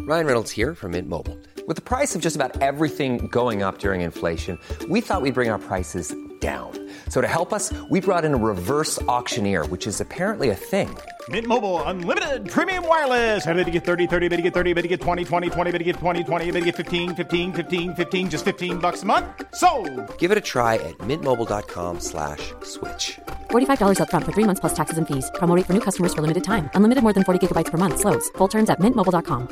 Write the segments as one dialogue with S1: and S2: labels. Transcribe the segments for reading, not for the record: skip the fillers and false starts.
S1: Ryan Reynolds here from Mint Mobile. With the price of just about everything going up during inflation, we thought we'd bring our prices down. So to help us, we brought in a reverse auctioneer, which is apparently a thing.
S2: Mint Mobile Unlimited Premium Wireless. How to get 30, 30, bit to get 30, bit to get 20, 20, 20, bit to get 20, 20, bit to get 15, 15, 15, 15, just $15 a month? Sold!
S1: Give it a try at mintmobile.com/switch.
S3: $45 up front for 3 months plus taxes and fees. Promo rate for new customers for limited time. Unlimited more than 40 gigabytes per month. Slows full terms at mintmobile.com.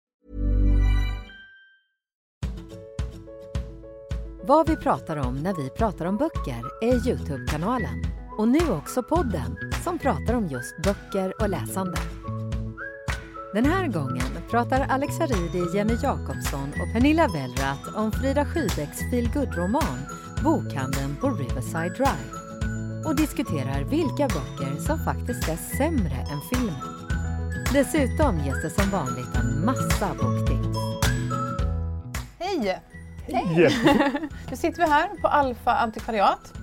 S4: Vad vi pratar om när vi pratar om böcker är YouTube-kanalen. Och nu också podden som pratar om just böcker och läsande. Den här gången pratar Alex Haridi, Jenny Jakobsson och Pernilla Wellrath om Frida Skybäcks feel-good-roman Bokhandeln på Riverside Drive. Och diskuterar vilka böcker som faktiskt är sämre än filmen. Dessutom ges det som vanligt en massa boktips.
S5: Hej! Hej! Nu sitter vi här på Alfa Antikvariat.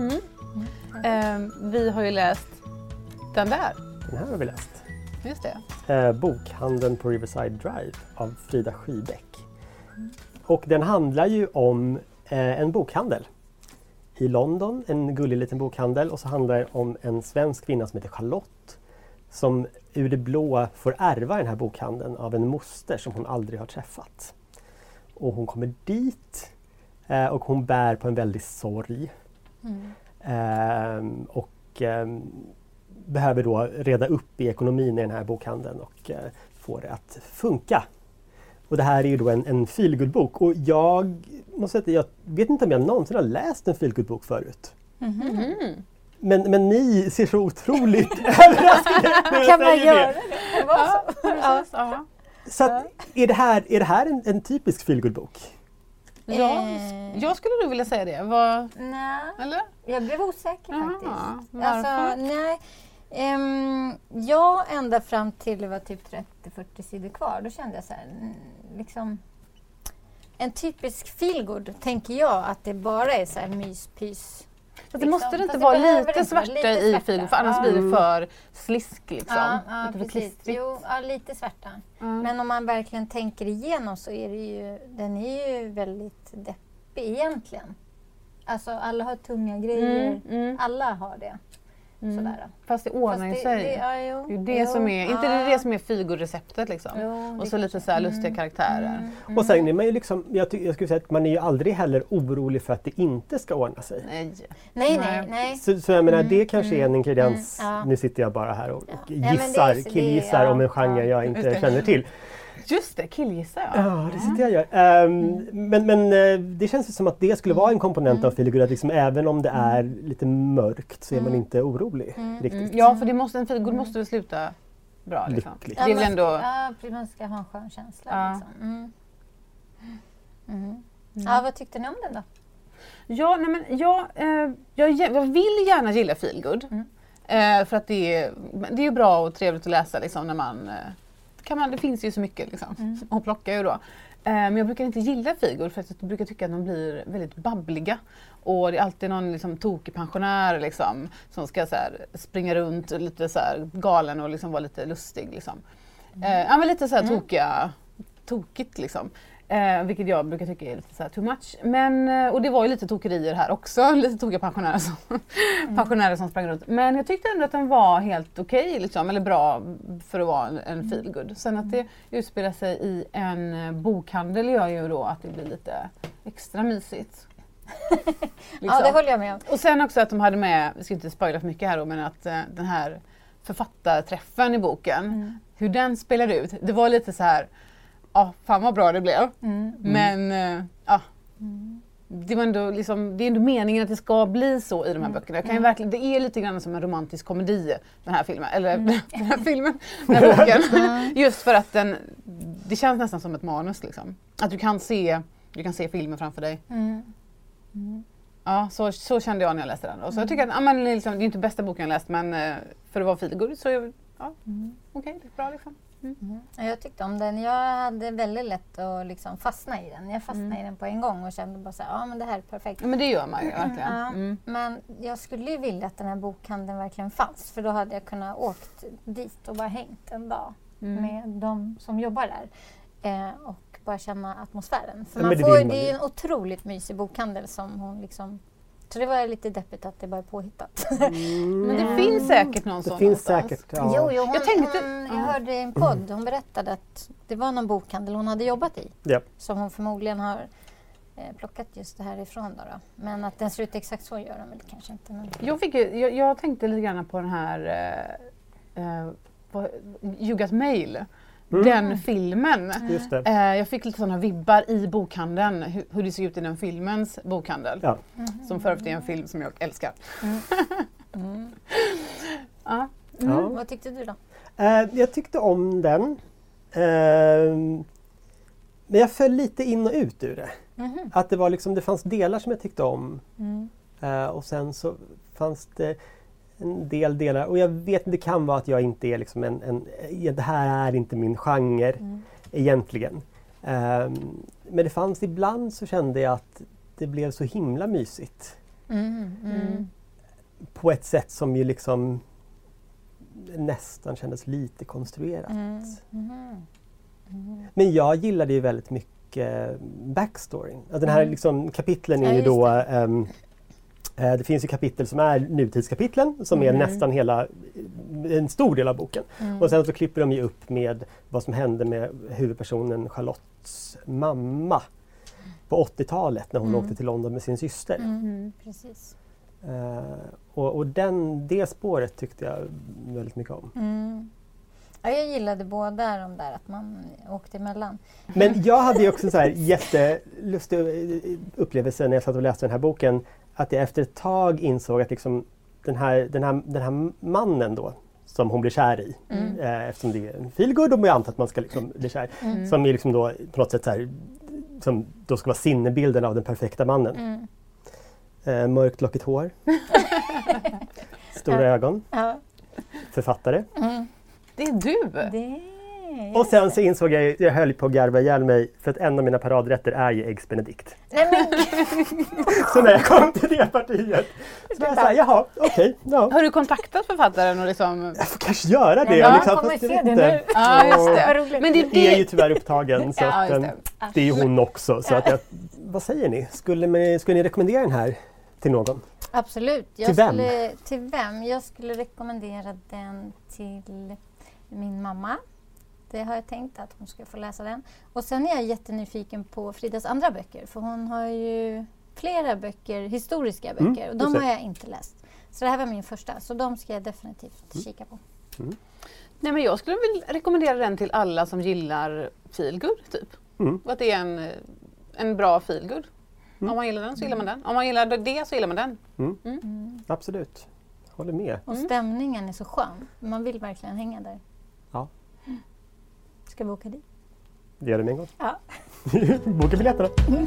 S5: Vi har ju läst den där.
S6: Den här har vi läst.
S5: Just det.
S6: Bokhandeln på Riverside Drive av Frida Skybäck. Och den handlar ju om en bokhandel i London, en gullig liten bokhandel, och så handlar det om en svensk kvinna som heter Charlotte som ur det blå får ärva den här bokhandeln av en moster som hon aldrig har träffat. Och hon kommer dit och hon bär på en väldig sorg. Behöver då reda upp i ekonomin i den här bokhandeln och få det att funka. Och det här är ju då en feelgood-bok, och jag måste säga att jag vet inte om jag någonsin har läst en feelgood-bok förut. Men ni ser så otroligt överraskade.
S7: Kan man göra det?
S5: Ja.
S6: Så att, är det här en typisk feelgood-bok?
S5: Ja, jag skulle nog vilja säga det.
S7: Nej,
S5: eller?
S7: Jag blev osäker faktiskt.
S5: Varför?
S7: Alltså, nej. Jag ända fram till det var typ 30-40 sidor kvar, då kände jag så här, liksom en typisk feelgood tänker jag att det bara är så här myspys.
S5: Det måste det inte vara lite svarta i feelgood, för annars blir det för slisk liksom.
S7: Ja,
S5: lite för klistrigt.
S7: Jo, lite svarta. Men om man verkligen tänker igenom så är det ju, den är ju väldigt deppig egentligen. Alltså alla har tunga grejer, alla har det. Sådär.
S5: Fast det ordnar ju sig. Det är det som är, inte det som är feelgood-receptet liksom. Och så lite så här lustiga karaktärer.
S6: Och sen är man ju liksom, jag skulle säga att man är ju aldrig heller orolig för att det inte ska ordna sig.
S7: Nej.
S6: Så jag menar, det kanske är en ingrediens. Nu sitter jag bara här och killgissar om en genre jag inte känner till.
S5: Just det, killgissar jag.
S6: Ja, det sitter jag gör. Men det känns ju som att det skulle vara en komponent av feelgood, att liksom, även om det är lite mörkt så är man inte orolig riktigt.
S5: Ja, för en feelgood måste väl sluta bra liksom.
S6: Lyckligt.
S5: Det är väl ändå...
S7: Ja, man ska ha en skön känsla liksom. Ja, vad tyckte ni om den då?
S5: Ja, nej men jag vill gärna gilla feelgood. För att det är ju bra och trevligt att läsa liksom, när man... det finns ju så mycket liksom, att plocka ju då. Men jag brukar inte gilla feelgood för att jag brukar tycka att de blir väldigt babbliga. Och det är alltid någon liksom, tokig pensionär liksom, som ska så här, springa runt lite så här, galen och liksom, vara lite lustig. Liksom. Men lite så här tokigt liksom. Vilket jag brukar tycka är lite så här too much. Och det var ju lite tokerier här också. Lite tokiga pensionärer som sprang runt. Men jag tyckte ändå att den var helt okej, liksom, eller bra för att vara en feelgood. Sen att det utspelar sig i en bokhandel gör ju då att det blir lite extra mysigt.
S7: Liksom. Ja, det håller jag med om.
S5: Och sen också att de hade med, vi ska inte spoila för mycket här då, men att den här författarträffen i boken, hur den spelade ut, det var lite så här. Ja, fan vad bra det blev. Men det var ändå liksom, det är ändå meningen att det ska bli så i de här böckerna. Jag kan ju verkligen, det är lite grann som en romantisk komedi, den här filmen, eller den här boken. Just för att det känns nästan som ett manus liksom. Att du kan se filmen framför dig. Ja, så kände jag när jag läste den. Och så jag tycker att liksom, det är inte bästa boken jag läst, men för att vara feelgood så okej, det är bra liksom.
S7: Jag tyckte om den. Jag hade väldigt lätt att liksom fastna i den. Jag fastnade i den på en gång och kände bara så här, men det här är perfekt.
S5: Men det gör man ju verkligen.
S7: Men jag skulle ju vilja att den här bokhandeln verkligen fanns. För då hade jag kunnat åkt dit och bara hängt en dag med de som jobbar där. och bara känna atmosfären. För
S6: Ja,
S7: man
S6: men
S7: får,
S6: vill man
S7: det är
S6: ju.
S7: ju en otroligt mysig bokhandel som hon liksom... Så det var lite deppigt att det bara är påhittat.
S5: Men det finns säkert någon
S6: Det
S5: sån
S6: finns
S5: någonstans.
S6: säkert. Ja.
S7: Jo,
S5: Jag
S7: jag hörde i en podd, hon berättade att det var någon bokhandel hon hade jobbat i.
S6: Ja.
S7: Som hon förmodligen har plockat just det här ifrån då. Men att den ser ut exakt så gör den väl kanske inte. Men...
S5: Jag tänkte lite grann på den här You Got Mail. Den filmen.
S6: Just det.
S5: Jag fick lite sådana vibbar i bokhandeln, hur det ser ut i den filmens bokhandel.
S6: Ja.
S5: Som för övrigt är en film som jag älskar. Ja.
S6: Ja.
S7: Vad tyckte du då?
S6: Jag tyckte om den. Men jag föll lite in och ut ur det. Att det var liksom, det fanns delar som jag tyckte om. Och sen så fanns det en del delar. Och jag vet att det kan vara att jag inte är liksom det här är inte min genre egentligen. Men det fanns ibland så kände jag att det blev så himla mysigt. På ett sätt som ju liksom nästan kändes lite konstruerat. Men jag gillade ju väldigt mycket backstoryn. Att den här liksom, kapitlen är ju då det finns ju kapitel som är nutidskapitlen som är nästan en stor del av boken. Och sen så klipper de ju upp med vad som hände med huvudpersonen Charlottes mamma på 80-talet när hon åkte till London med sin syster.
S7: Precis.
S6: Och det spåret tyckte jag väldigt mycket om.
S7: Ja, jag gillade båda de där, att man åkte emellan.
S6: Men jag hade ju också en så här jättelustig upplevelse när jag satt och läste den här boken. Att jag efter ett tag insåg att liksom den här mannen då, som hon blir kär i, eftersom det är en feelgood och man antar att man ska liksom bli kär, som är liksom då på något sätt så här, som då ska vara sinnebilden av den perfekta mannen. Mörkt lockigt hår, stora ögon, författare.
S5: Det är du!
S6: Och sen så insåg jag höll på att garva ihjäl mig för att en av mina paradrätter är ju Eggs Benedict. Så när jag kom till det partiet så var jag såhär, jaha, okej. Ja.
S5: Har du kontaktat författaren och liksom...
S6: Jag får kanske göra det.
S7: Ja,
S6: liksom,
S7: kommer
S6: fast
S7: se
S6: jag
S7: det
S6: vet
S7: nu.
S6: inte.
S5: Ja, just det.
S7: Vad roligt.
S5: Men
S6: Jag är ju tyvärr upptagen så
S5: Ja,
S6: att,
S5: just
S6: det är ju hon också. Så att vad säger ni? Skulle ni rekommendera den här till någon?
S7: Absolut.
S6: Till vem?
S7: Till vem? Jag skulle rekommendera den till min mamma. Det har jag tänkt att hon ska få läsa den. Och sen är jag jättenyfiken på Fridas andra böcker. För hon har ju flera böcker, historiska böcker. Och de har jag inte läst. Så det här var min första. Så de ska jag definitivt kika på.
S5: Nej, men jag skulle vilja rekommendera den till alla som gillar feelgood typ. Och att det är en bra feelgood. Om man gillar den så gillar man den. Om man gillar det så gillar man den.
S6: Absolut. Håller med.
S7: Och stämningen är så skön. Man vill verkligen hänga där.
S6: Ja.
S7: Ska vi åka dit?
S6: Det gör det med en gång.
S7: Ja.
S6: Boka biljetterna.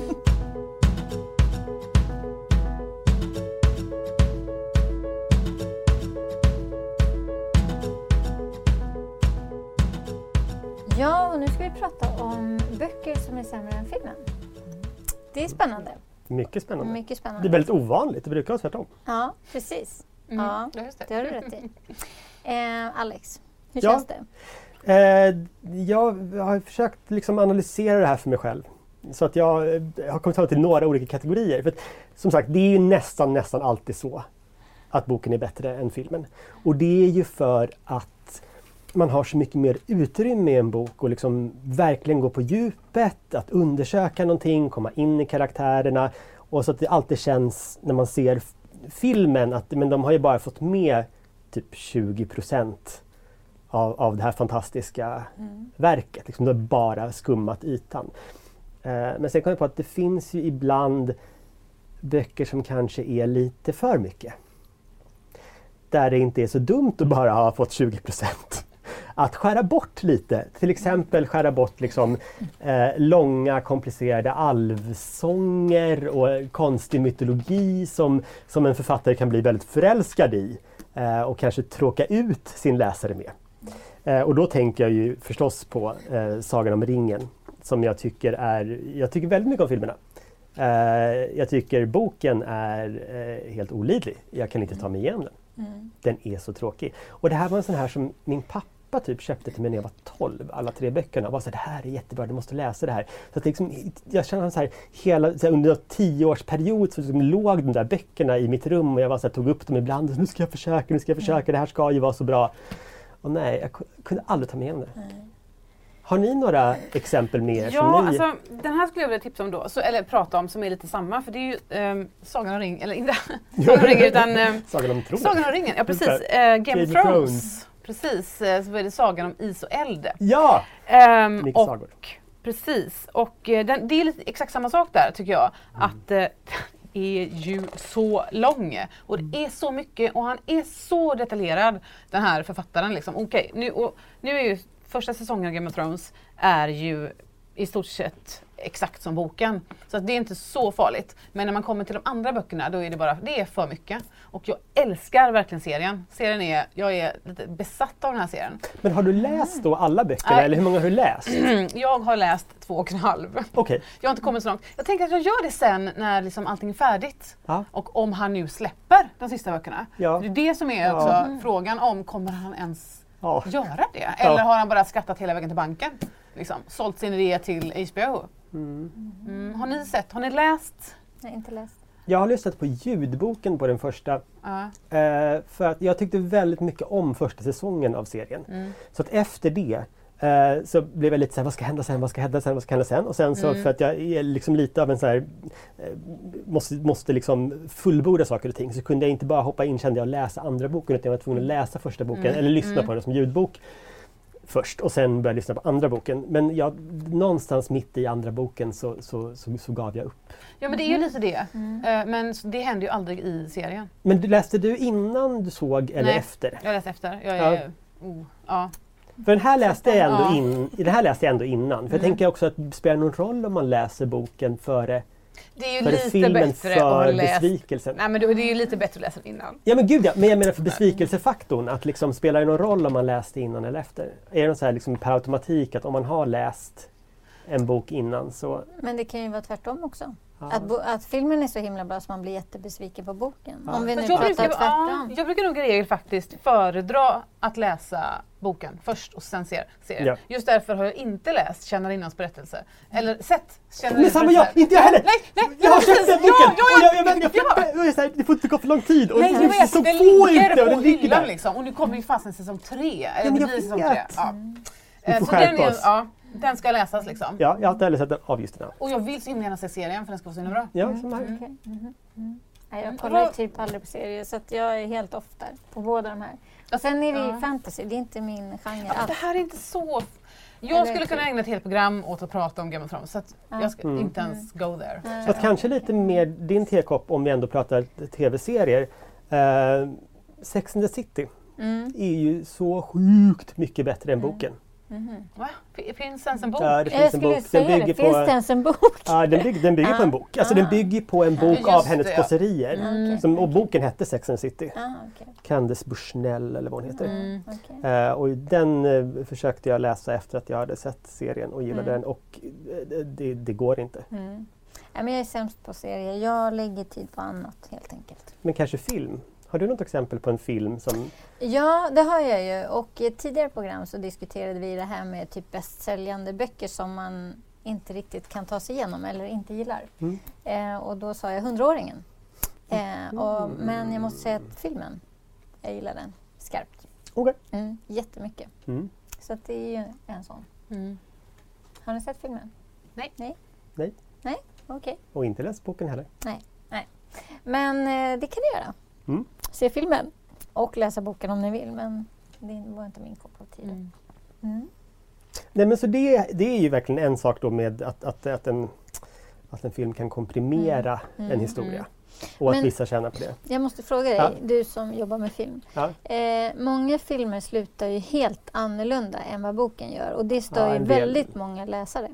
S7: Ja, och nu ska vi prata om böcker som är sämre än filmen. Det är spännande.
S6: Mycket spännande.
S7: Mycket spännande.
S6: Det är väldigt ovanligt. Det brukar vara tvärtom.
S7: Ja, precis. Ja,
S5: just det.
S7: det har du rätt i. Alex, hur
S6: Ja.
S7: känns det?
S6: Jag har försökt liksom analysera det här för mig själv. Så att jag har kommit fram till några olika kategorier. För att, som sagt, det är ju nästan alltid så att boken är bättre än filmen. Och det är ju för att man har så mycket mer utrymme i en bok och liksom verkligen gå på djupet, att undersöka någonting, komma in i karaktärerna. Och så att det alltid känns när man ser filmen att men de har ju bara fått med typ 20% av det här fantastiska verket. Liksom, de har bara skummat ytan. Men sen kom jag på att det finns ju ibland böcker som kanske är lite för mycket. Där det inte är så dumt att bara ha fått 20%. Att skära bort lite, till exempel skära bort liksom, långa komplicerade alvsånger och konstig mytologi som en författare kan bli väldigt förälskad i och kanske tråka ut sin läsare med. Och då tänker jag ju förstås på Sagan om ringen som jag tycker väldigt mycket om filmerna. Jag tycker boken är helt olidlig. Jag kan inte ta mig igenom den. Den är så tråkig. Och det här var en sån här som min pappa pappa typ köpte till mig när jag var 12, alla 3 böckerna. Bara så det här är jättebra, du måste läsa det här. Så att liksom, jag känner så här, under en 10-årsperiod så liksom låg de där böckerna i mitt rum och jag var så här, tog upp dem ibland och nu ska jag försöka, det här ska ju vara så bra. Och nej, jag kunde aldrig ta med igenom det. Har ni några exempel mer?
S5: Ja, alltså den här skulle jag vilja tipsa om då, eller prata om, som är lite samma, för det är ju Sagan om ringen, eller inte Sagan om ringen utan
S6: Sagan om tronen.
S5: Sagan om ringen, ja precis. Game of Thrones. Precis, så är det Sagan om is och eld.
S6: Ja!
S5: Precis, och det är lite exakt samma sak där tycker jag, att är ju så lång och det är så mycket och han är så detaljerad, den här författaren liksom. Okej, nu är ju första säsongen av Game of Thrones är ju i stort sett exakt som boken. Så att det är inte så farligt. Men när man kommer till de andra böckerna då är det är för mycket. Och jag älskar verkligen serien. Jag är lite besatt av den här serien.
S6: Men har du läst då alla böckerna eller hur många har du läst?
S5: Jag har läst 2,5.
S6: Okej.
S5: Jag har inte kommit så långt. Jag tänker att jag gör det sen när liksom allting är färdigt.
S6: Ja.
S5: Och om han nu släpper de sista böckerna.
S6: Ja.
S5: Det är det som är också frågan om, kommer han ens göra det? Eller har han bara skattat hela vägen till banken? Liksom, sålt sin idé till HBO. Har ni läst?
S7: Nej, inte läst.
S6: Jag har lyssnat på ljudboken på den första. För att jag tyckte väldigt mycket om första säsongen av serien. Så att efter det så blev jag lite såhär, vad ska hända sen? Och sen så för att jag är liksom lite av en så här måste liksom fullborda saker och ting, så kunde jag inte bara hoppa in, kände jag, och läsa andra boken, utan jag var tvungen att läsa första boken eller lyssna på den som ljudbok först och sen började lyssna på andra boken. Men någonstans mitt i andra boken så gav jag upp.
S5: Ja, men det är ju lite det. Men det händer ju aldrig i serien.
S6: Men läste du innan du såg eller efter?
S5: Jag läste efter.
S6: För den här läste jag ändå innan. För jag tänker också att det spelar någon roll om man läser boken före
S5: det är ju lite
S6: filmen,
S5: bättre
S6: för
S5: att läsa.
S6: besvikelsen.
S5: Nej, men det är ju lite bättre att läsa innan.
S6: Ja men gud ja, men jag menar för besvikelsefaktorn, att liksom spelar det någon roll om man läste innan eller efter? Är det så här liksom per automatik att om man har läst en bok innan så...
S7: Men det kan ju vara tvärtom också. Att filmen är så himla bra så man blir jättebesviken på boken. Om vi nu pratar tvärtom.
S5: Jag brukar nog i regel faktiskt föredra att läsa boken först och sen serien.
S6: Ja.
S5: Just därför har jag inte läst Tjänarinnans berättelse. Eller sett
S6: Men samma inte jag heller!
S5: Nej,
S6: jag har sett den boken! Det får inte gå för lång tid. Och
S5: nej,
S6: så
S5: den
S6: få
S5: ligger
S6: inte, och
S5: på
S6: den ligger
S5: hyllan
S6: där.
S5: liksom. Och nu kommer ju fast en säsong 3. Eller
S6: men
S5: det
S6: jag
S5: blir säsong
S6: vet.
S5: 3.
S6: Vi får
S5: Så den
S6: skärpa oss.
S5: den ska läsas liksom.
S6: Ja, jag har inte heller sett den av just den här.
S5: Och jag vill så himla gärna se serien för den ska vara så himla bra.
S6: Ja, som här.
S7: Nej, jag kollar typ aldrig på serier så att jag är helt off där på båda de här. Och sen är det ju fantasy, det är inte min genre alls.
S5: Det här är inte så... Jag skulle kunna ägna ett helt program åt att prata om Game of Thrones, så att jag ska inte ens go there.
S6: Så att kanske lite mer din tekopp, om vi ändå pratar tv-serier. Sex and the City är ju så sjukt mycket bättre än boken.
S5: Va? Finns ens en bok?
S6: Ja, det finns en bok.
S7: Finns det ens en bok?
S6: Ja, den bygger på en bok. Alltså den bygger på en bok av hennes kåserier. Och boken hette Sex and the City. Candice Bushnell eller vad hon heter. Och den försökte jag läsa efter att jag hade sett serien och gillade den. Och det går inte.
S7: Ja, men jag är sämst på serier. Jag lägger tid på annat helt enkelt.
S6: Men kanske film? Har du något exempel på en film som...
S7: Ja, det har jag ju. Och i ett tidigare program så diskuterade vi det här med typ bästsäljande böcker som man inte riktigt kan ta sig igenom eller inte gillar. Och då sa jag 100-åringen. Men jag måste säga att filmen, jag gillar den skarpt.
S6: Okej.
S7: Jättemycket. Så att det är ju en sån. Har ni sett filmen?
S5: Nej.
S7: Nej, okej.
S6: Och inte läst boken heller.
S7: Nej. Men det kan ni göra. Se filmen och läsa boken om ni vill, men det var inte min kopp av tid.
S6: Nej, men så det är ju verkligen en sak då med att en film kan komprimera en historia. Och att vissa tjänar på det.
S7: Jag måste fråga dig, du som jobbar med film. Många filmer slutar ju helt annorlunda än vad boken gör. Och det stör ju väldigt många läsare.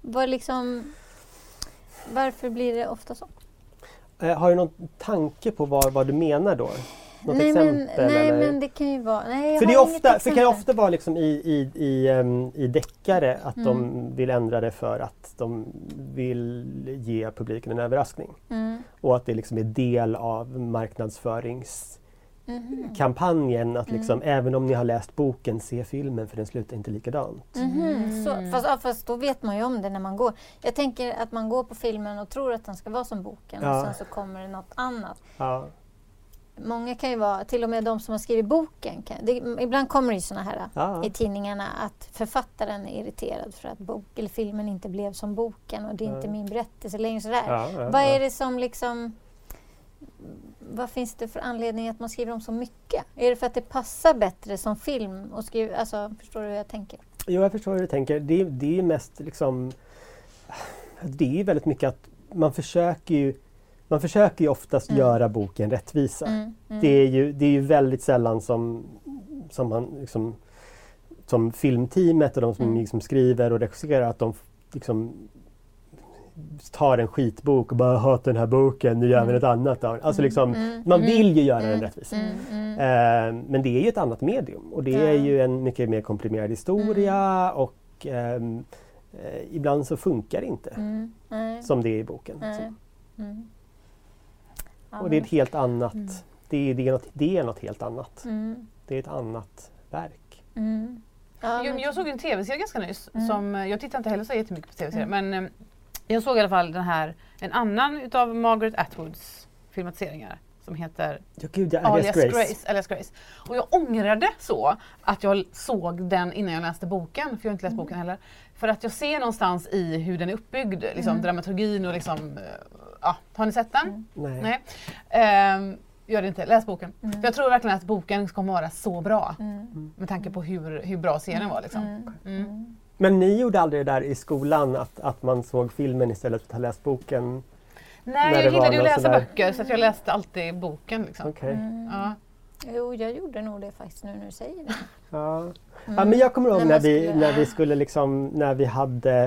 S7: Varför blir det ofta så? Har
S6: du någon tanke på vad du menar då? Något
S7: nej,
S6: exempel?
S7: Men det kan ju vara... Nej,
S6: för det kan ju ofta vara liksom i deckare att de vill ändra det för att de vill ge publiken en överraskning. Och att det liksom är del av marknadsföringsgrejen. kampanjen att liksom, även om ni har läst boken, se filmen för den slutar inte likadant.
S7: Fast då vet man ju om det när man går. Jag tänker att man går på filmen och tror att den ska vara som boken och sen så kommer det något annat.
S6: Ja.
S7: Många kan ju vara, till och med de som har skrivit boken. Ibland kommer det ju såna här i tidningarna att författaren är irriterad för att eller filmen inte blev som boken och det är inte min berättelse längre sådär. Vad är det som liksom... Vad finns det för anledning att man skriver om så mycket? Är det för att det passar bättre som film? Och alltså, förstår du hur jag tänker?
S6: Jo, jag förstår hur du tänker. Det är mest liksom... Det är väldigt mycket att man försöker ju oftast göra boken rättvisa. Det är ju väldigt sällan som man liksom, som filmteamet och de som liksom skriver och regisserar att de liksom tar en skitbok och bara hatar den här boken, nu gör vi något annat. Alltså liksom, man vill ju göra den rättvisa. Men det är ju ett annat medium och det är ju en mycket mer komprimerad historia och ibland så funkar det inte som det är i boken. Och det är ett helt annat, det är något helt annat. Det är ett annat verk.
S5: Jag såg en tv-serie ganska nyss, som, jag tittar inte heller så jättemycket på tv-serier, men jag såg i alla fall en annan utav Margaret Atwoods filmatiseringar som heter Alias Grace. Och jag ångrade så att jag såg den innan jag läste boken, för jag har inte läst boken heller. För att jag ser någonstans i hur den är uppbyggd, liksom dramaturgin och liksom, har ni sett den? Nej. Gör det inte, läs boken. För jag tror verkligen att boken kommer vara så bra med tanke på hur bra serien var liksom.
S6: Men ni gjorde aldrig det där i skolan att man såg filmen istället för att ha läst boken?
S5: Nej, jag gillade ju att läsa böcker så att jag läste alltid boken liksom.
S6: Okay.
S7: Jo, jag gjorde nog det faktiskt nu när du säger det.
S6: Ja, men jag kommer ihåg när vi skulle liksom, när vi hade,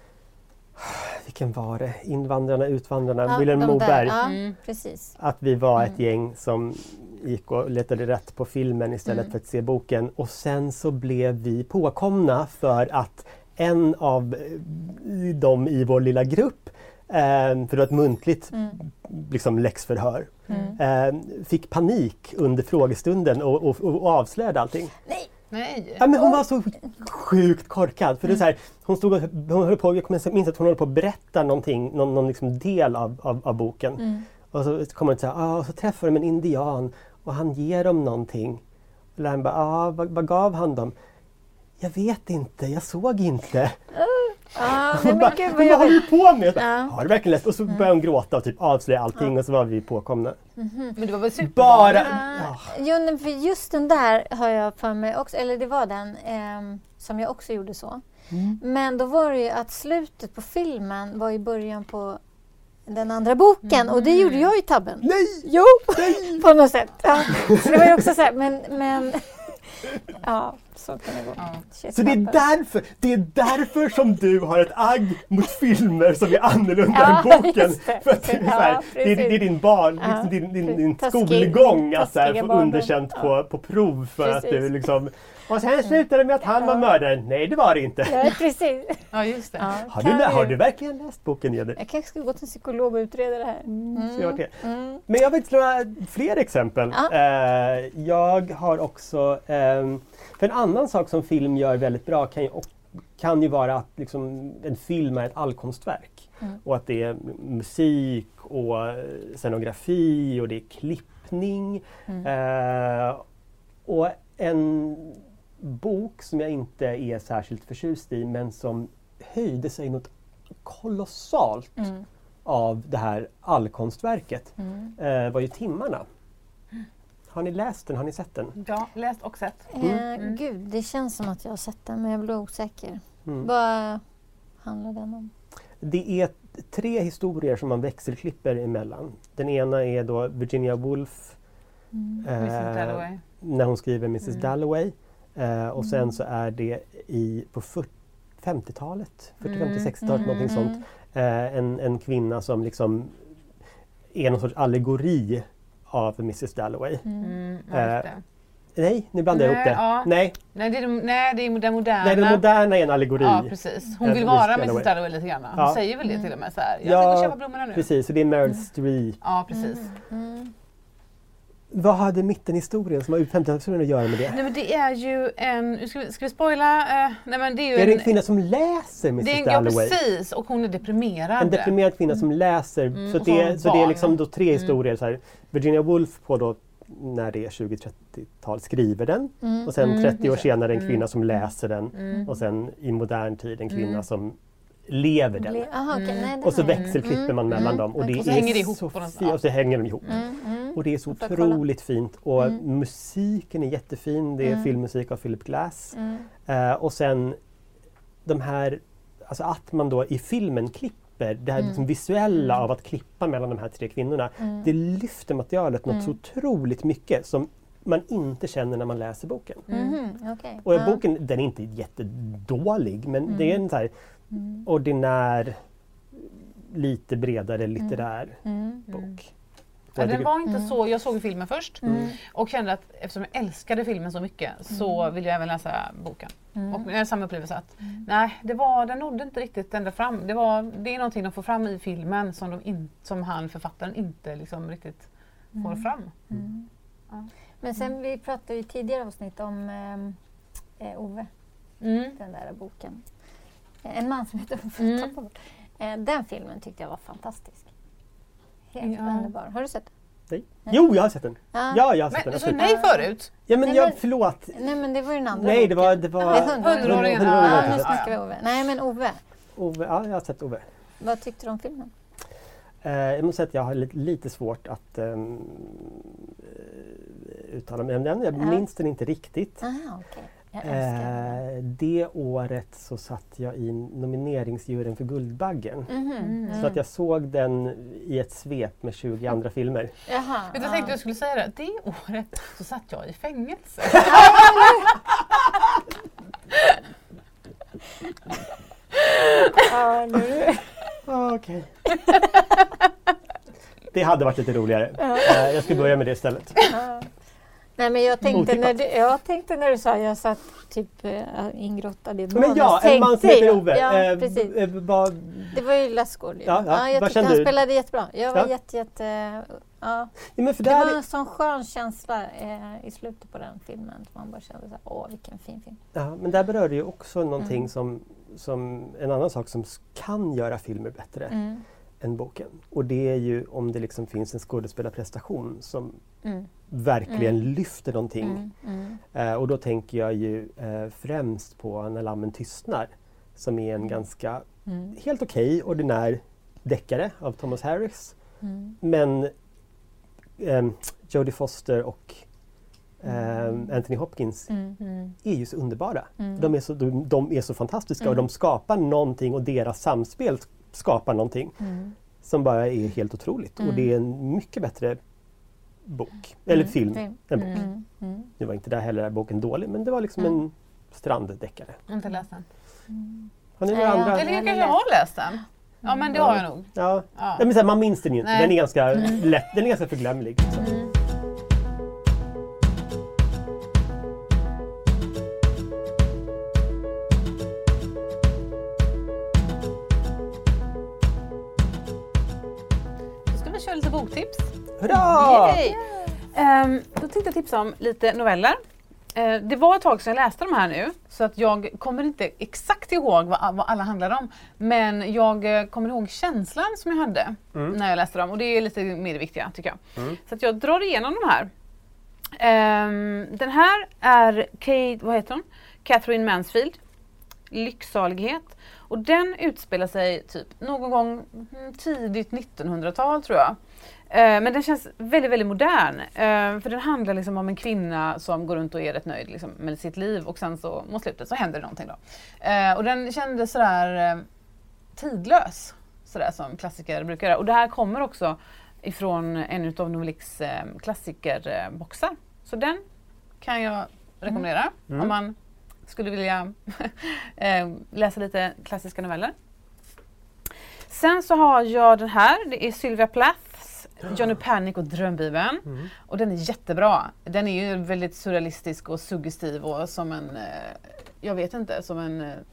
S6: vilken var det? Invandrarna, utvandrarna, Vilhelm Moberg.
S7: Precis.
S6: Att vi var ett gäng som gick och letade rätt på filmen istället för att se boken. Och sen så blev vi påkomna för att en av dem i vår lilla grupp, för det var ett muntligt liksom läxförhör, fick panik under frågestunden och avslöjade allting.
S5: Nej.
S6: Ja, men hon var så sjukt korkad. För det är så här, hon höll på, jag minns att hon höll på att berätta någonting, någon liksom del av boken. Och så kommer det så här, och så träffar de en indian och han ger dem någonting. Och läraren bara, vad gav han dem? Jag vet inte, jag såg inte. Vad håller du på med? Har du verkligen läst? Och så började hon gråta och typ avslöja allting och så var vi påkomna.
S5: Men det var väl superbra?
S7: Jo, för just den där har jag för mig också, eller det var den som jag också gjorde så. Men då var det ju att slutet på filmen var i början på den andra boken och det gjorde jag i tabben.
S6: Nej!
S7: Jo, på något sätt. Ja. Så det var ju också så här, men ja, så kan det gå.
S6: Så det är därför som du har ett agg mot filmer som är annorlunda än boken. För att det är din barn, liksom din skolgång att få underkänt på prov för att du liksom... Och sen slutade det med att han var mördaren. Nej, det var det inte.
S7: Ja, precis.
S5: Ja, just det.
S6: Har du verkligen läst boken, Jenny?
S7: Jag kanske ska gå till en psykolog och utreda det här.
S6: Men jag vill några fler exempel. Jag har också... för en annan sak som film gör väldigt bra kan ju vara att liksom, en film är ett allkonstverk. Och att det är musik och scenografi och det är klippning. Och en bok som jag inte är särskilt förtjust i men som höjde sig något kolossalt av det här allkonstverket var ju Timmarna. Har ni läst den? Har ni sett den?
S5: Ja, läst och sett.
S7: Gud, det känns som att jag har sett den men jag blir osäker. Vad handlar den om?
S6: Det är 3 historier som man växelklipper emellan. Den ena är då Virginia Woolf
S5: Mrs. Dalloway.
S6: När hon skriver Mrs. Dalloway. Och sen så är det på 50-talet, 40-50-60-talet, någonting sånt. En kvinna som liksom är någon sorts allegori av Mrs. Dalloway. Nej, nu blandar jag ihop det.
S5: Ja.
S6: Nej,
S5: det är den moderna.
S6: Nej, den moderna är en allegori.
S5: Ja, precis. Hon vill vara Mrs. Dalloway lite grann. Hon säger väl det till och med så här. Jag ska gå och köpa blommorna nu.
S6: Precis, och det är Meryl Streep.
S5: Ja, precis.
S6: Vad hade mittenhistorien som har ut 50-talshistorien att göra med det?
S5: Nej, men det är ju en... Ska vi spoila? Nej, men det är ju
S6: är det en kvinna som läser Mrs. Dalloway?
S5: Ja, precis. Och hon är deprimerad.
S6: En deprimerad kvinna som läser. Så det är liksom då 3 historier. Så här. Virginia Woolf på då, när det är 20-30-tal, skriver den. Och sen 30 år senare en kvinna som läser den. Och sen i modern tid en kvinna som lever den. Och så växelklipper man mellan dem. Och det
S5: så hänger det ihop.
S6: Och så hänger de ihop. Och det är så otroligt fint. Och musiken är jättefin. Det är filmmusik av Philip Glass. Och sen de här, alltså att man då i filmen klipper det här liksom visuella av att klippa mellan de här 3 kvinnorna. Det lyfter materialet något så otroligt mycket som man inte känner när man läser boken. Och boken, den är inte jättedålig, men det är en så här ordinär, lite bredare litterär bok.
S5: Ja, den var inte så, jag såg filmen först och kände att eftersom jag älskade filmen så mycket så ville jag även läsa boken. Och jag hade samma upplevelse att den nådde inte riktigt ända fram. Det är någonting de får fram i filmen som författaren inte liksom riktigt får fram.
S7: Ja. Men sen vi pratade ju tidigare avsnitt om Ove, den där boken. En man som heter Ove. Den filmen tyckte jag var fantastisk. Helt underbar. Har du sett den?
S6: Nej. Jo, jag har sett den. Ja, jag har sett den.
S5: Men, så nej förut?
S6: Ja, men förlåt.
S7: Nej, men det var ju den andra.
S6: Nej, det var
S5: 100-åringen.
S7: Nu snackar vi Ove. Nej, men Ove.
S6: Ja, jag har sett Ove.
S7: Vad tyckte du om filmen?
S6: Jag måste säga att jag har lite svårt att uttala mig om den. Jag minns den inte riktigt.
S7: Okay.
S6: Det året så satt jag i nomineringsjuryn för Guldbaggen. Så att jag såg den i ett svep med 20 andra filmer.
S5: Jag tänkte jag skulle säga det. Det året så satt jag i fängelse.
S6: Okej. Det hade varit lite roligare. Jag ska börja med det istället.
S7: Nej, men jag tänkte när du sa jag satt typ ingrottad i ett manus.
S6: Men en man som heter Ove.
S7: Ja, precis. Det var ju Lassgård. Jag tyckte han spelade jättebra. Jag var men för det var en sån skön känsla i slutet på den filmen. Man bara kände vilken fin film.
S6: Ja, men där berör det ju också någonting som en annan sak som kan göra filmer bättre än boken. Och det är ju om det liksom finns en skådespelarprestation som verkligen lyfter någonting. Och då tänker jag ju främst på När lammen tystnar, som är en ganska helt okej ordinär deckare av Thomas Harris. Men Jodie Foster och Anthony Hopkins är ju så underbara. De är så fantastiska och de skapar någonting och deras samspel skapar någonting som bara är helt otroligt. Och det är en mycket bättre bok, eller film än bok. Det var inte där heller boken dålig, men det var liksom en stranddeckare.
S5: Jag har inte läst den.
S6: Har ni några andra?
S5: Eller jag kanske har läst den. Ja, men det har jag nog.
S6: Ja. Men så här, man minns den ju inte. Den är ganska lätt, den är ganska förglömlig.
S5: Då ska vi köra lite boktips.
S6: Hurra!
S5: Då tänkte jag tipsa om lite noveller. Det var ett tag sedan jag läste de här nu, så att jag kommer inte exakt ihåg vad alla handlar om. Men jag kommer ihåg känslan som jag hade när jag läste dem, och det är lite mer det viktiga tycker jag. Så att jag drar igenom de här. Den här är Catherine Mansfield, Lycksalighet. Och den utspelar sig typ någon gång tidigt 1900-tal tror jag. Men den känns väldigt, väldigt modern. För den handlar liksom om en kvinna som går runt och är rätt nöjd liksom, med sitt liv. Och sen så mot slutet så händer det någonting då. Och den kändes sådär tidlös. Sådär som klassiker brukar göra. Och det här kommer också ifrån en av Noveliks klassikerboxar. Så den kan jag rekommendera om man skulle vilja läsa lite klassiska noveller. Sen så har jag den här. Det är Sylvia Plaths Johnny Panic och Drömbibeln. Och den är jättebra. Den är ju väldigt surrealistisk och suggestiv och som en, jag vet inte, som en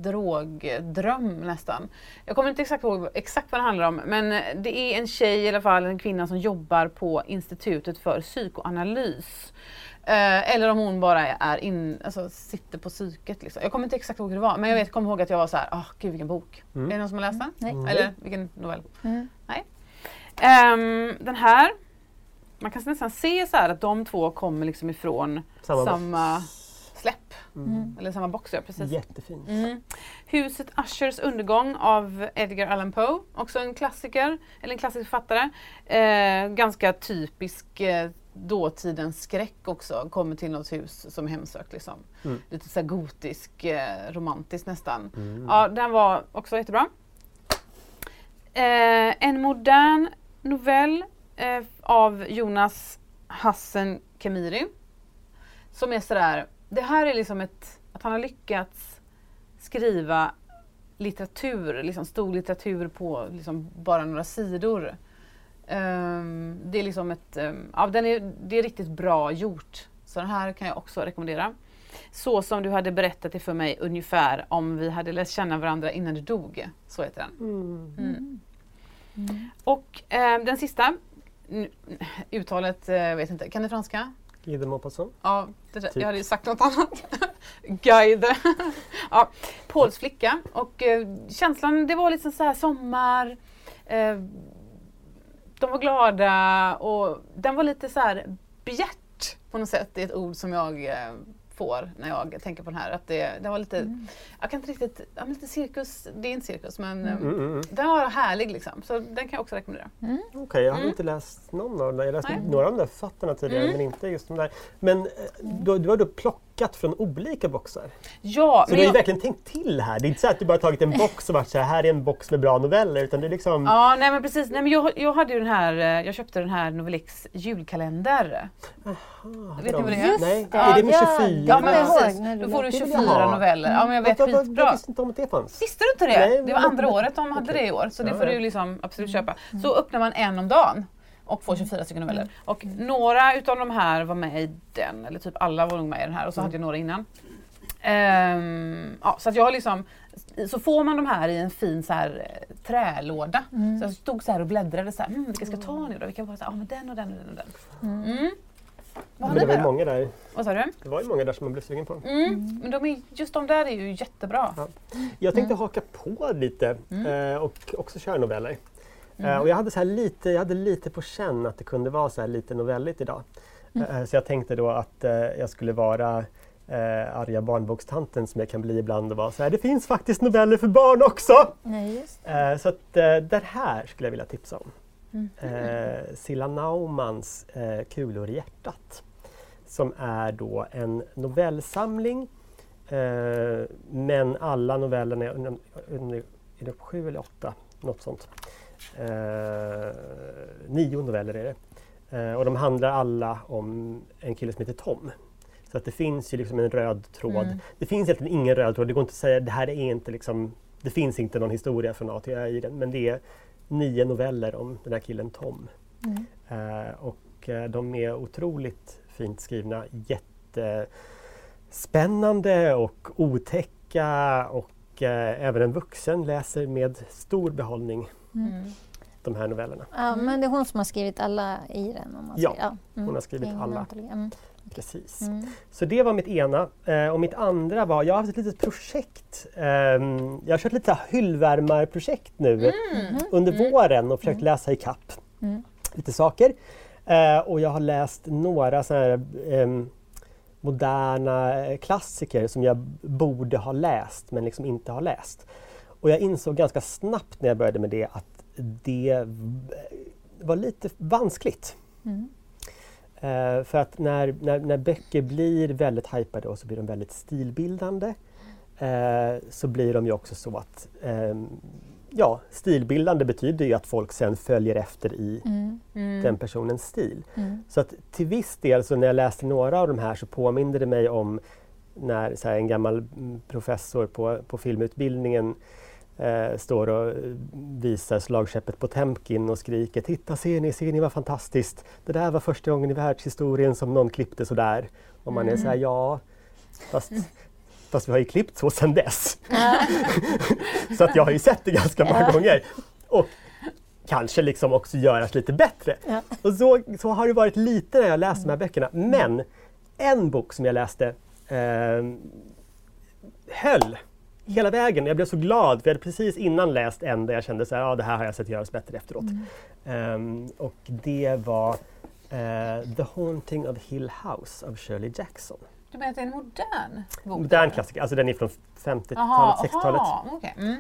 S5: drogdröm nästan. Jag kommer inte exakt ihåg exakt vad det handlar om, men det är en tjej i alla fall, en kvinna som jobbar på Institutet för psykoanalys. Eller om hon bara är sitter på psyket. Liksom. Jag kommer inte exakt ihåg hur det var, men jag kommer ihåg att jag var så här, gud vilken bok. Är det någon som har läst den?
S7: Nej.
S5: Eller vilken novell? Nej. Den här, man kan nästan se så här att de två kommer liksom ifrån samma släpp. Eller samma box, ja, precis.
S6: Jättefint.
S5: Huset Ushers undergång av Edgar Allan Poe. Också en klassiker, eller en klassisk författare. Ganska typisk dåtidens skräck också. Kommer till något hus som är hemsökt liksom. Lite så här gotisk, romantisk nästan. Ja, den var också jättebra. En modern novell av Jonas Hassan Khemiri. Som är sådär, det här är liksom att han har lyckats skriva litteratur, liksom stor litteratur på liksom bara några sidor. Det är liksom det är riktigt bra gjort. Så den här kan jag också rekommendera. Så som du hade berättat det för mig ungefär om vi hade lärt känna varandra innan du dog. Så heter den. Och den sista, uttalet vet inte, kan du franska?
S6: Guy de Maupassant?
S5: Ja, jag hade ju sagt något annat. Guide. Ja, Pauls flicka. Och känslan, det var liksom så här sommar. De var glada och den var lite så här bjärt på något sätt. Det är ett ord som jag får när jag tänker på den här. Att det var lite, jag kan inte riktigt, lite cirkus, det är inte cirkus men den var härlig liksom. Så den kan jag också rekommendera.
S6: Okej, jag har inte läst någon av dem. Jag läste några av de där författarna tidigare men inte just de där. Men du har då plockat från olika boxar?
S5: Ja.
S6: Så du har ju verkligen tänkt till här. Det är inte så att du bara tagit en box och varit så här är en box med bra noveller utan det är liksom...
S5: Ja, nej men precis. Nej, men jag hade ju den här, jag köpte den här Novellix julkalender. Vet ni vad det är?
S6: Nej, är det med 24?
S5: Ja, men precis. Då får du 24 noveller. Ja, men jag vet skitbra.
S6: Jag visste inte om att det fanns.
S5: Visste du inte det?
S6: Nej,
S5: det var andra året de hade det i år. Så det får du liksom absolut köpa. Så öppnar man en om dagen och får 24 stycken noveller. Och några utav de här var med i den. Eller typ alla var nog med i den här. Och så hade jag några innan. Så att jag har liksom... Så får man de här i en fin så här, trälåda. Så jag stod så här och bläddrade så här. Vilka ska jag ta nu då? Vilka var så här, men den och den och den och den.
S6: Men det var ju många där.
S5: Vad sa du?
S6: Det var ju många där som man blev sugen på.
S5: Men just de där är ju jättebra.
S6: Ja. Jag tänkte haka på lite och också köra noveller. Och jag hade lite på känn att det kunde vara så här lite novelligt idag. Så jag tänkte då att jag skulle vara arga barnbokstanten som jag kan bli ibland och vara så här, det finns faktiskt noveller för barn också!
S7: Nej, just.
S6: Så att det här skulle jag vilja tipsa om. Silla Naumans Kulor i hjärtat. Som är då en novellsamling. Men alla novellerna är det 7 eller 8? Något sånt. 9 noveller är det. Och de handlar alla om en kille som heter Tom. Så att det finns ju liksom en röd tråd. Det finns egentligen ingen röd tråd. Det går inte att säga det här är inte liksom, det finns inte någon historia från A till Ö i den. Men det är 9 noveller om den här killen Tom. Och de är otroligt fint skrivna. Jättespännande och otäcka. Och även en vuxen läser med stor behållning de här novellerna.
S7: Ja, men det är hon som har skrivit alla i den. Om man säger.
S6: Hon har skrivit alla. Precis. Så det var mitt ena. Och mitt andra var, jag har haft ett litet projekt. Jag har kört lite hyllvärmarprojekt nu under våren och försökt läsa i kapp lite saker. Och jag har läst några så här, moderna klassiker som jag borde ha läst men liksom inte har läst. Och jag insåg ganska snabbt när jag började med det att det var lite vanskligt. För att när böcker blir väldigt hypade och så blir de väldigt stilbildande så blir de ju också så att stilbildande betyder ju att folk sen följer efter i den personens stil. Så att till viss del så när jag läste några av de här så påminner det mig om när så här, en gammal professor på filmutbildningen står och visar slagskeppet Potemkin och skriker titta, ser ni vad fantastiskt. Det där var första gången i världshistorien som någon klippte så där. Och man är så här, fast Fast vi har ju klippt så sedan dess. Så att jag har ju sett det ganska många gånger. Och kanske liksom också göras lite bättre. Ja. Och så har det varit lite när jag läst de här böckerna. Men en bok som jag läste höll hela vägen. Jag blev så glad för jag hade precis innan läst en där jag kände så här, det här har jag sett göras bättre efteråt. Och det var The Haunting of Hill House av Shirley Jackson.
S5: Du menar att det är en modern bok?
S6: Modern klassiker, alltså den är från 50-talet, 60-talet.
S5: Okay.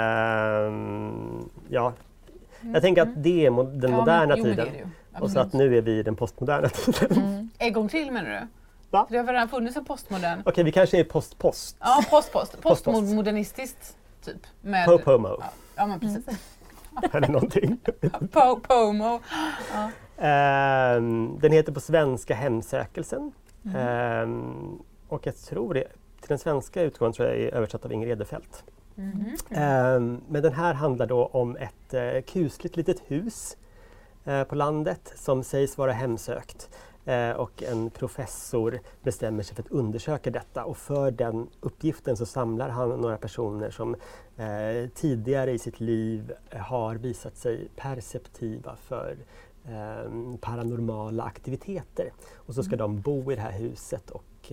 S6: Ja, jag tänker att det är den moderna tiden. Och så att nu är vi i den postmoderna tiden.
S5: En gång till menar du?
S6: Va?
S5: Det har redan funnits en postmodern.
S6: Okej, vi kanske är post.
S5: Ja, postmodernistiskt typ. Med
S6: Pomo.
S5: Ja, men precis.
S6: Eller någonting.
S5: Pomo. Ja.
S6: Den heter på svenska Hemsökelsen. Och jag tror det, till den svenska utgåvan tror jag är översatt av Inger Edefelt. Men den här handlar då om ett kusligt litet hus på landet som sägs vara hemsökt. Och en professor bestämmer sig för att undersöka detta och för den uppgiften så samlar han några personer som tidigare i sitt liv har visat sig perceptiva för paranormala aktiviteter. Och så ska de bo i det här huset och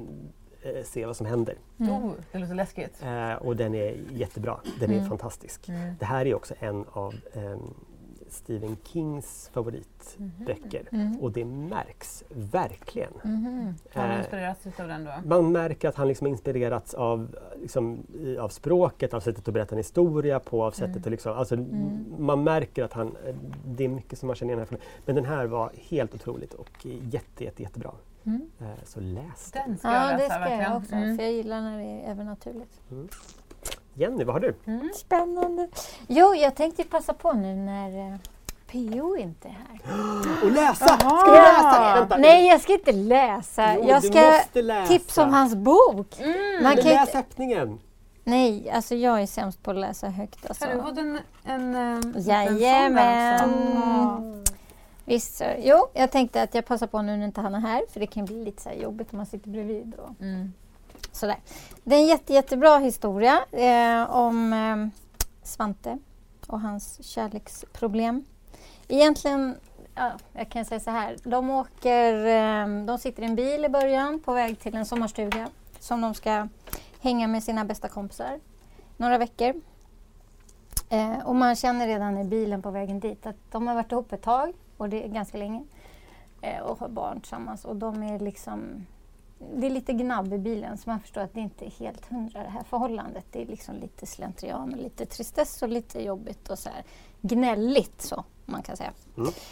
S6: se vad som händer.
S5: Det låter läskigt.
S6: Och den är jättebra, den är fantastisk. Det här är också en av Stephen Kings favoritböcker och det märks verkligen.
S5: Har han inspirerats av den då?
S6: Man märker att han liksom inspirerats av språket, av sättet att berätta en historia på, av sättet att liksom, alltså, man märker att det är mycket som man känner igen här. Men den här var helt otroligt och jättebra. Så läs den.
S5: Den ska jag läsa,
S7: det ska
S5: verkligen.
S7: jag också, för jag gillar när det är övernaturligt.
S6: Jenny, vad har du?
S7: Spännande. Jo, jag tänkte passa på nu när PO inte är här.
S6: Och läsa! Ska du läsa? Vänta.
S7: Nej, jag ska inte läsa.
S6: Jo,
S7: jag ska tipsa om hans bok.
S6: Man kan läsa öppningen.
S7: Nej, alltså jag är sämst på att läsa högt. Alltså.
S5: Har du fått en
S7: Jajamän. Visst så. Jo, jag tänkte att jag passar på nu när inte han är här. För det kan bli lite så här jobbigt om man sitter bredvid. Och sådär. Det är en jättebra historia om Svante och hans kärleksproblem. Egentligen, jag kan säga så här. De sitter i en bil i början på väg till en sommarstuga som de ska hänga med sina bästa kompisar några veckor. Och man känner redan i bilen på vägen dit att de har varit ihop ett tag och det är ganska länge och har barn tillsammans och de är liksom, det är lite gnabb i bilen så man förstår att det inte är helt 100 det här förhållandet. Det är liksom lite slentrian och lite tristess och lite jobbigt och så här gnälligt så man kan säga.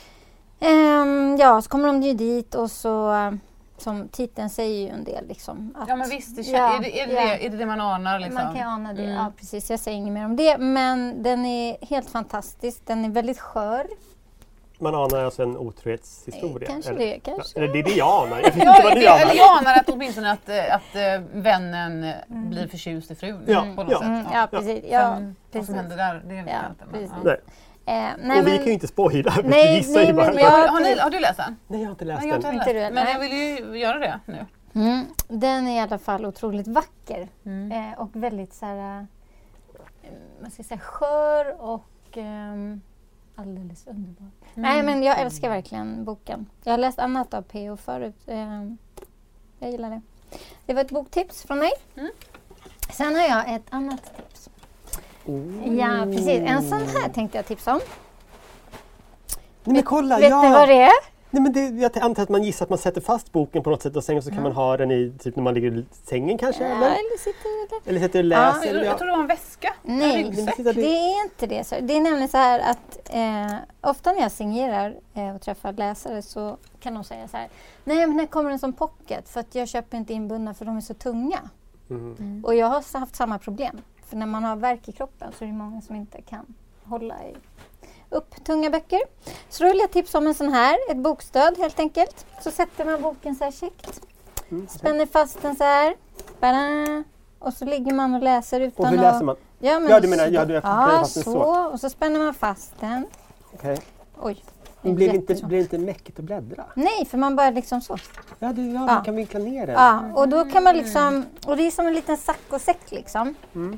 S7: Så kommer de ju dit och så som titeln säger ju en del liksom. Att,
S5: ja men visst, är det man anar liksom?
S7: Man kan ana det, ja precis. Jag säger inget mer om det. Men den är helt fantastisk. Den är väldigt skör.
S6: Man anar alltså en otrohetshistoria?
S7: Kanske
S6: eller?
S7: det, kanske.
S6: Eller det är det jag anar. Jag vet inte vad ni anar.
S5: Eller jag anar att åtminstone att vännen blir förtjust i frun på något sätt.
S7: Ja, precis.
S5: Vad som händer där, det vet jag inte.
S7: Precis.
S6: Och vi kan ju inte spoila, vi gissar ju bara.
S5: Har du läst den?
S6: Nej, jag har inte läst
S5: den.
S7: Inte
S5: men jag vill ju göra det nu.
S7: Den är i alla fall otroligt vacker. Och väldigt så här, man ska säga skör och alldeles underbar. Nej, men jag älskar verkligen boken. Jag har läst annat av P.O. förut. Jag gillar det. Det var ett boktips från mig. Sen har jag ett annat tips. Ja, precis. En sån här tänkte jag tipsa om.
S6: Nej, men kolla,
S7: vet du vad det är?
S6: Nej, men jag antar att man gissar att man sätter fast boken på något sätt och sen så kan man ha den i typ när man ligger i sängen kanske?
S7: Ja,
S6: eller sitter och läser.
S5: Jag tror det var en väska.
S7: Nej, det är inte det. Så det är nämligen så här att ofta när jag signerar och träffar läsare så kan de säga så här: nej, men här kommer en som pocket för att jag köper inte inbundna för de är så tunga. Och jag har haft samma problem. För när man har värk i kroppen så är det många som inte kan hålla upp tunga böcker. Så då vill jag tipsa om en sån här, ett bokstöd helt enkelt. Så sätter man boken så här käckt. Spänner fast den så här. Bada, och så ligger man och läser utan
S6: och hur läser man?
S7: Ja,
S6: du menar, du har fast den så.
S7: Och så spänner man fast den.
S6: Okej.
S7: Oj,
S6: Det blir inte mäckigt att bläddra?
S7: Nej, för man bara liksom så.
S6: Ja, man kan vinkla ner den.
S7: Ja, och då kan man liksom, och det är som en liten saccosäck liksom.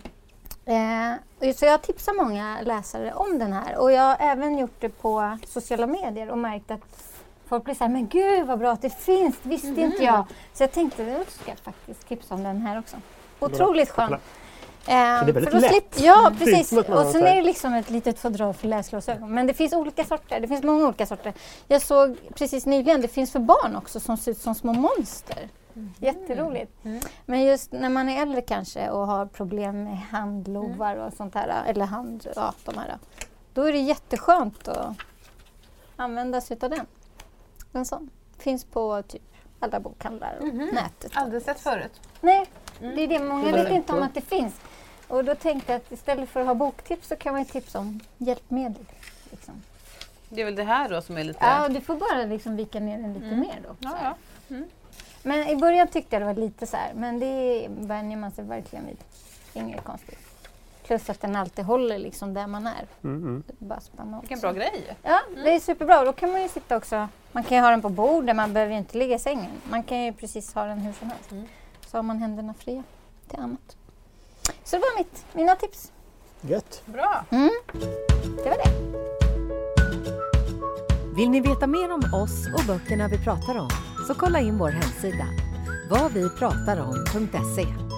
S7: Så jag tipsar många läsare om den här, och jag har även gjort det på sociala medier och märkt att folk blir så här, men gud vad bra att det finns, visste inte jag. Så jag tänkte, jag ska faktiskt tipsa om den här också. Otroligt skön.
S6: Det är väldigt lätt.
S7: Ja, precis. Och sen är det liksom ett litet fodral för läsglasögon. Men det finns olika sorter. Det finns många olika sorter. Jag såg precis nyligen, det finns för barn också som ser ut som små monster. Jätteroligt. Men just när man är äldre kanske och har problem med handlovar och sånt här, eller de här, då är det jätteskönt att använda sig av den. En sån finns på typ alla bokhandlar och nätet.
S5: Aldrig sett förut.
S7: Nej, det är det. Många vet inte om att det finns. Och då tänkte jag att istället för att ha boktips så kan man tipsa om hjälpmedel. Liksom.
S5: Det är väl det här då som är lite...
S7: Ja, du får bara liksom vika ner den lite mer då.
S5: Ja.
S7: Men i början tyckte jag det var lite så här, men det vänjer man sig verkligen vid. Inget konstigt. Plus att den alltid håller liksom där man är. Bara spänna
S5: Vilken bra grej.
S7: Ja, det är superbra. Då kan man ju sitta också, man kan ju ha den på bordet, man behöver ju inte ligga i sängen. Man kan ju precis ha den hur som helst. Så har man händerna fria till annat. Så det var mina tips.
S6: Gött.
S5: Bra.
S7: Det var det.
S4: Vill ni veta mer om oss och böckerna vi pratar om, så kolla in vår hemsida, vadvipratarom.se.